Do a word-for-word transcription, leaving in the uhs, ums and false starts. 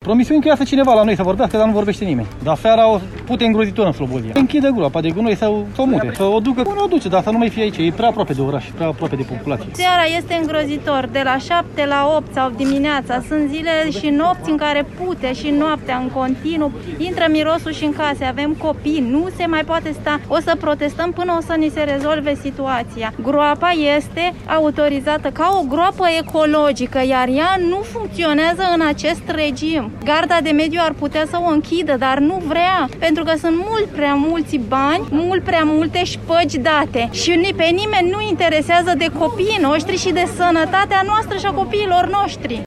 Promisiuni că iasă cineva la noi să vorbească, dar nu vorbește nimeni. Dar aseara o pute îngrozitor în Slobodia. Închide groapa de gunoi sau să o mute, să o ducă. Până o duce, dar să nu mai fie aici. E prea aproape de oraș, prea aproape de populație. Seara este îngrozitor, de la șapte la opt sau dimineața. Sunt zile și nopți în care pute și noaptea în continuu. Intră mirosul și în case, avem copii, nu se mai poate sta. O să protestăm până o să ni se rezolve situația. Groapa este autorizată ca o groapă ecologică, iar ea nu funcționează în acest regim. Garda de mediu ar putea să o închidă, dar nu vrea, pentru că sunt mult prea mulți bani, mult prea multe șpăgi date și pe nimeni nu interesează de copiii noștri și de sănătatea noastră și a copiilor noștri.